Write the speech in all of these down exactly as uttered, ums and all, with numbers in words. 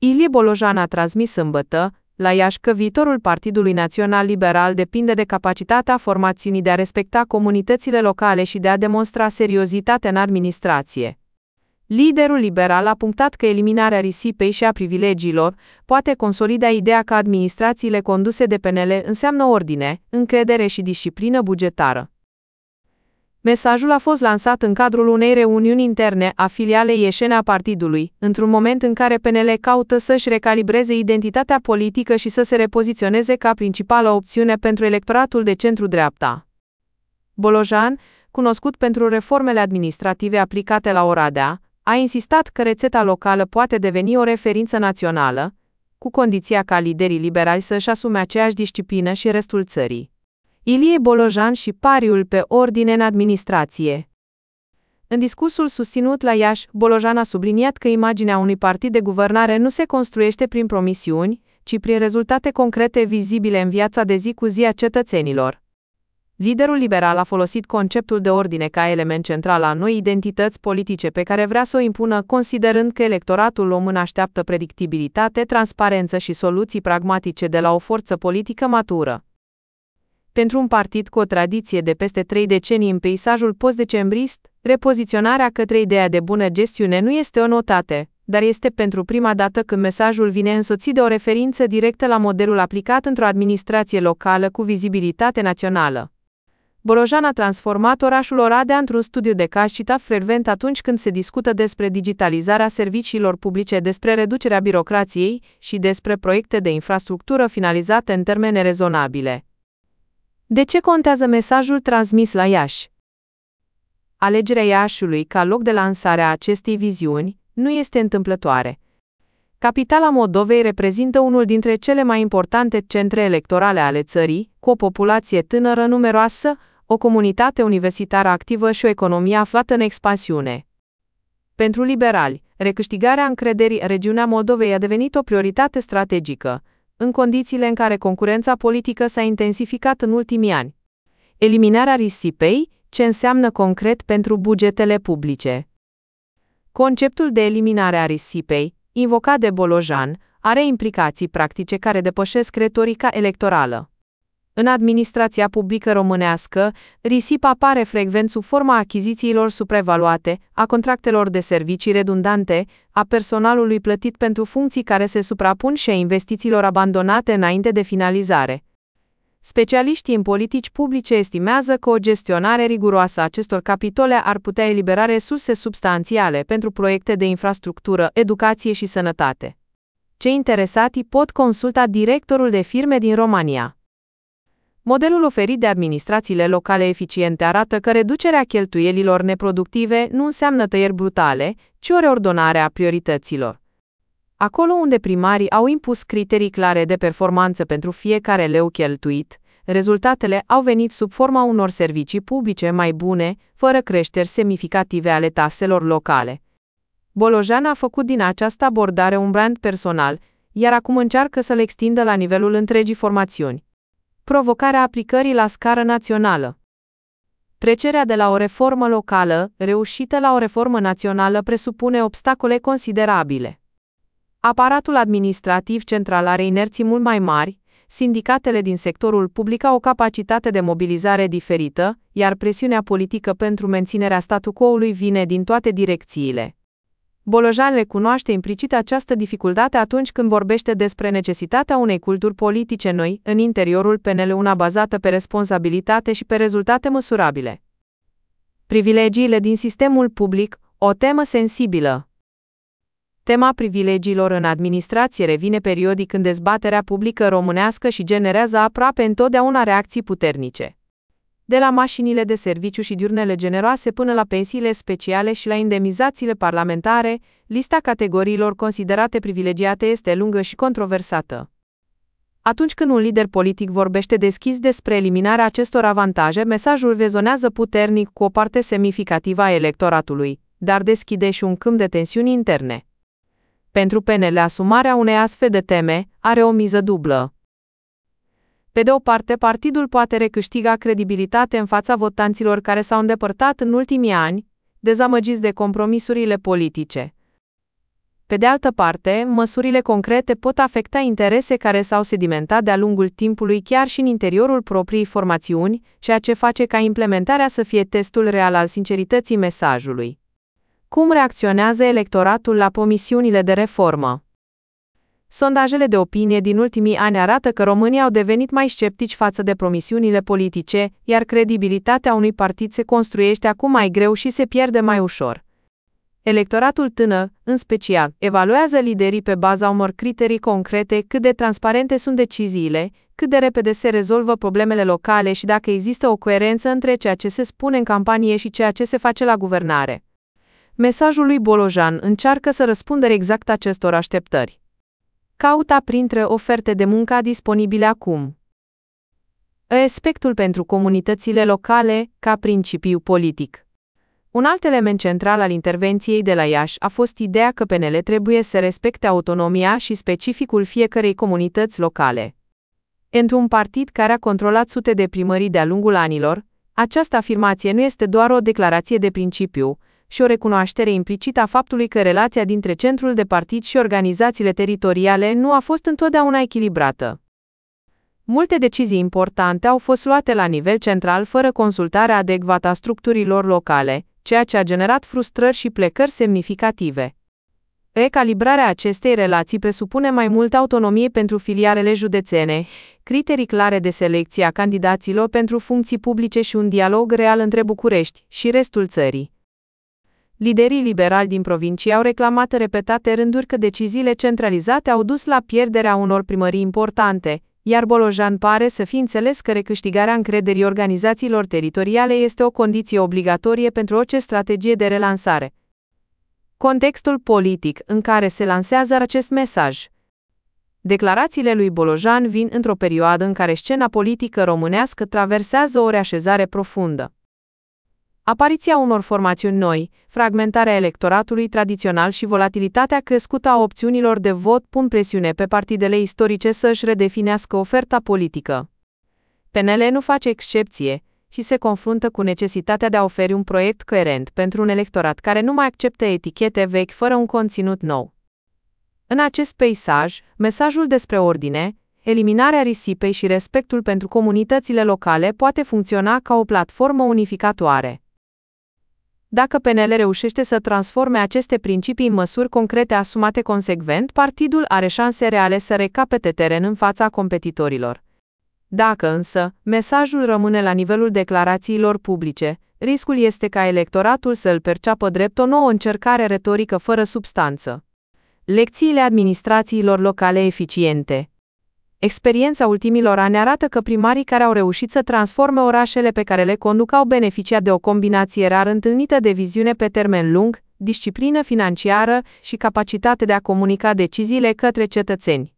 Ilie Bolojan a transmis sâmbătă, la Iași, că viitorul Partidului Național Liberal depinde de capacitatea formațiunii de a respecta comunitățile locale și de a demonstra seriozitate în administrație. Liderul liberal a punctat că eliminarea risipei și a privilegiilor poate consolida ideea că administrațiile conduse de P N L înseamnă ordine, încredere și disciplină bugetară. Mesajul a fost lansat în cadrul unei reuniuni interne a filialei ieșene a partidului, într-un moment în care P N L caută să-și recalibreze identitatea politică și să se repoziționeze ca principală opțiune pentru electoratul de centru-dreapta. Bolojan, cunoscut pentru reformele administrative aplicate la Oradea, a insistat că rețeta locală poate deveni o referință națională, cu condiția ca liderii liberali să-și asume aceeași disciplină și restul țării. Ilie Bolojan și pariul pe ordine în administrație. În discursul susținut la Iași, Bolojan a subliniat că imaginea unui partid de guvernare nu se construiește prin promisiuni, ci prin rezultate concrete vizibile în viața de zi cu zi a cetățenilor. Liderul liberal a folosit conceptul de ordine ca element central al noii identități politice pe care vrea să o impună, considerând că electoratul român așteaptă predictibilitate, transparență și soluții pragmatice de la o forță politică matură. Pentru un partid cu o tradiție de peste trei decenii în peisajul post-decembrist, repoziționarea către ideea de bună gestiune nu este o notate, dar este pentru prima dată când mesajul vine însoțit de o referință directă la modelul aplicat într-o administrație locală cu vizibilitate națională. Bolojan a transformat orașul Oradea într-un studiu de caz citat frecvent atunci când se discută despre digitalizarea serviciilor publice, despre reducerea birocrației și despre proiecte de infrastructură finalizate în termene rezonabile. De ce contează mesajul transmis la Iași? Alegerea Iașiului ca loc de lansare a acestei viziuni nu este întâmplătoare. Capitala Moldovei reprezintă unul dintre cele mai importante centre electorale ale țării, cu o populație tânără numeroasă, o comunitate universitară activă și o economie aflată în expansiune. Pentru liberali, recâștigarea încrederii în regiunea Moldovei a devenit o prioritate strategică, în condițiile în care concurența politică s-a intensificat în ultimii ani. Eliminarea risipei, ce înseamnă concret pentru bugetele publice? Conceptul de eliminare a risipei, invocat de Bolojan, are implicații practice care depășesc retorica electorală. În administrația publică românească, risipa apare frecvent sub forma achizițiilor supraevaluate, a contractelor de servicii redundante, a personalului plătit pentru funcții care se suprapun și a investițiilor abandonate înainte de finalizare. Specialiștii în politici publice estimează că o gestionare riguroasă a acestor capitole ar putea elibera resurse substanțiale pentru proiecte de infrastructură, educație și sănătate. Cei interesati pot consulta directorul de firme din România. Modelul oferit de administrațiile locale eficiente arată că reducerea cheltuielilor neproductive nu înseamnă tăieri brutale, ci o reordonare a priorităților. Acolo unde primarii au impus criterii clare de performanță pentru fiecare leu cheltuit, rezultatele au venit sub forma unor servicii publice mai bune, fără creșteri semnificative ale taxelor locale. Bolojan a făcut din această abordare un brand personal, iar acum încearcă să-l extindă la nivelul întregii formațiuni. Provocarea aplicării la scară națională. Trecerea de la o reformă locală, reușită la o reformă națională presupune obstacole considerabile. Aparatul administrativ central are inerții mult mai mari, sindicatele din sectorul public au o capacitate de mobilizare diferită, iar presiunea politică pentru menținerea statu quo-ului vine din toate direcțiile. Bolojan recunoaște implicit această dificultate atunci când vorbește despre necesitatea unei culturi politice noi, în interiorul P N L, una bazată pe responsabilitate și pe rezultate măsurabile. Privilegiile din sistemul public, o temă sensibilă. Tema privilegiilor în administrație revine periodic în dezbaterea publică românească și generează aproape întotdeauna reacții puternice. De la mașinile de serviciu și diurnele generoase până la pensiile speciale și la indemnizațiile parlamentare, lista categoriilor considerate privilegiate este lungă și controversată. Atunci când un lider politic vorbește deschis despre eliminarea acestor avantaje, mesajul rezonează puternic cu o parte semnificativă a electoratului, dar deschide și un câmp de tensiuni interne. Pentru P N L, asumarea unei astfel de teme are o miză dublă. Pe de o parte, partidul poate recâștiga credibilitate în fața votanților care s-au îndepărtat în ultimii ani, dezamăgiți de compromisurile politice. Pe de altă parte, măsurile concrete pot afecta interese care s-au sedimentat de-a lungul timpului chiar și în interiorul propriei formațiuni, ceea ce face ca implementarea să fie testul real al sincerității mesajului. Cum reacționează electoratul la promisiunile de reformă? Sondajele de opinie din ultimii ani arată că românii au devenit mai sceptici față de promisiunile politice, iar credibilitatea unui partid se construiește acum mai greu și se pierde mai ușor. Electoratul tânăr, în special, evaluează liderii pe baza unor criterii concrete, cât de transparente sunt deciziile, cât de repede se rezolvă problemele locale și dacă există o coerență între ceea ce se spune în campanie și ceea ce se face la guvernare. Mesajul lui Bolojan încearcă să răspundă exact acestor așteptări. Caută printre oferte de muncă disponibile acum. Respectul pentru comunitățile locale, ca principiu politic. Un alt element central al intervenției de la Iași a fost ideea că P N L trebuie să respecte autonomia și specificul fiecărei comunități locale. Într-un partid care a controlat sute de primării de-a lungul anilor, această afirmație nu este doar o declarație de principiu, și o recunoaștere implicită a faptului că relația dintre centrul de partid și organizațiile teritoriale nu a fost întotdeauna echilibrată. Multe decizii importante au fost luate la nivel central fără consultarea adecvată a structurilor locale, ceea ce a generat frustrări și plecări semnificative. Recalibrarea acestei relații presupune mai multă autonomie pentru filialele județene, criterii clare de selecție a candidaților pentru funcții publice și un dialog real între București și restul țării. Liderii liberali din provincie au reclamat repetate rânduri că deciziile centralizate au dus la pierderea unor primării importante, iar Bolojan pare să fi înțeles că recâștigarea încrederii organizațiilor teritoriale este o condiție obligatorie pentru orice strategie de relansare. Contextul politic în care se lansează acest mesaj. Declarațiile lui Bolojan vin într-o perioadă în care scena politică românească traversează o reașezare profundă. Apariția unor formațiuni noi, fragmentarea electoratului tradițional și volatilitatea crescută a opțiunilor de vot pun presiune pe partidele istorice să își redefinească oferta politică. P N L nu face excepție și se confruntă cu necesitatea de a oferi un proiect coerent pentru un electorat care nu mai acceptă etichete vechi fără un conținut nou. În acest peisaj, mesajul despre ordine, eliminarea risipei și respectul pentru comunitățile locale poate funcționa ca o platformă unificatoare. Dacă P N L reușește să transforme aceste principii în măsuri concrete asumate consecvent, partidul are șanse reale să recapete teren în fața competitorilor. Dacă însă, mesajul rămâne la nivelul declarațiilor publice, riscul este ca electoratul să îl perceapă drept o nouă încercare retorică fără substanță. Lecțiile administrațiilor locale eficiente. Experiența ultimilor ani arată că primarii care au reușit să transforme orașele pe care le conduc au beneficiat de o combinație rar întâlnită de viziune pe termen lung, disciplină financiară și capacitate de a comunica deciziile către cetățeni.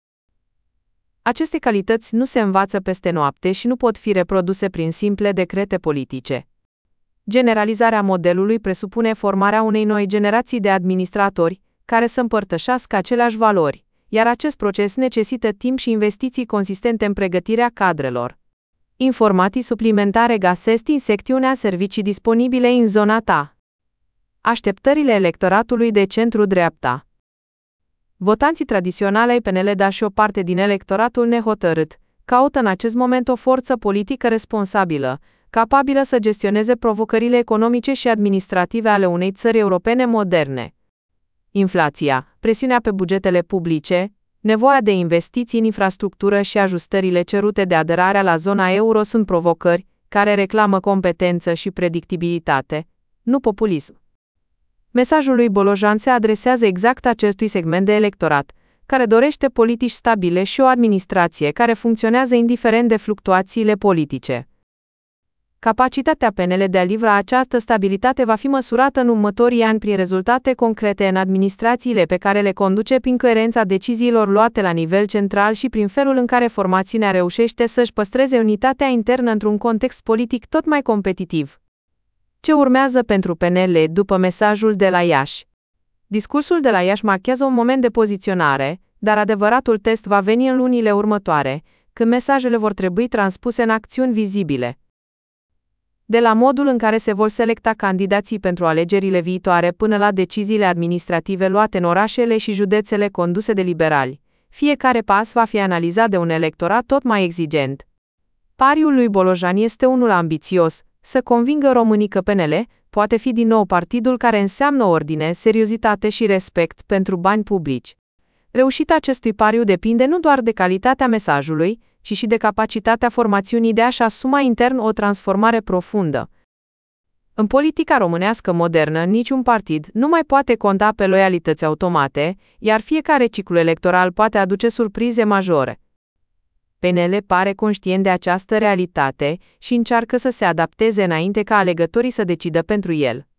Aceste calități nu se învață peste noapte și nu pot fi reproduse prin simple decrete politice. Generalizarea modelului presupune formarea unei noi generații de administratori, care să împărtășească aceleași valori, iar acest proces necesită timp și investiții consistente în pregătirea cadrelor. Informații suplimentare găsesc în secțiunea servicii disponibile în zona ta. Așteptările electoratului de centru-dreapta. Votanții tradiționale ai P N L, dar și o parte din electoratul nehotărât, caută în acest moment o forță politică responsabilă, capabilă să gestioneze provocările economice și administrative ale unei țări europene moderne. Inflația, presiunea pe bugetele publice, nevoia de investiții în infrastructură și ajustările cerute de aderarea la zona euro sunt provocări care reclamă competență și predictibilitate, nu populism. Mesajul lui Bolojan se adresează exact acestui segment de electorat, care dorește politici stabile și o administrație care funcționează indiferent de fluctuațiile politice. Capacitatea P N L de a livra această stabilitate va fi măsurată în următorii ani prin rezultate concrete în administrațiile pe care le conduce, prin coerența deciziilor luate la nivel central și prin felul în care formațiunea reușește să-și păstreze unitatea internă într-un context politic tot mai competitiv. Ce urmează pentru P N L după mesajul de la Iași? Discursul de la Iași marchează un moment de poziționare, dar adevăratul test va veni în lunile următoare, când mesajele vor trebui transpuse în acțiuni vizibile. De la modul în care se vor selecta candidații pentru alegerile viitoare până la deciziile administrative luate în orașele și județele conduse de liberali, fiecare pas va fi analizat de un electorat tot mai exigent. Pariul lui Bolojan este unul ambițios, să convingă românii că P N L poate fi din nou partidul care înseamnă ordine, seriozitate și respect pentru bani publici. Reușita acestui pariu depinde nu doar de calitatea mesajului, ci și de capacitatea formațiunii de a-și asuma intern o transformare profundă. În politica românească modernă, niciun partid nu mai poate conta pe loialități automate, iar fiecare ciclu electoral poate aduce surprize majore. P N L pare conștient de această realitate și încearcă să se adapteze înainte ca alegătorii să decidă pentru el.